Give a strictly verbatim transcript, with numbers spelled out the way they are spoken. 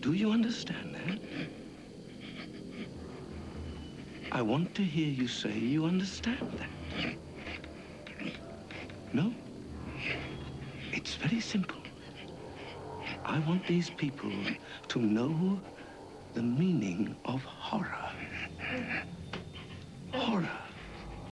Do you understand that? I want to hear you say you understand that. No? It's very simple. I want these people to know the meaning of horror. Horror.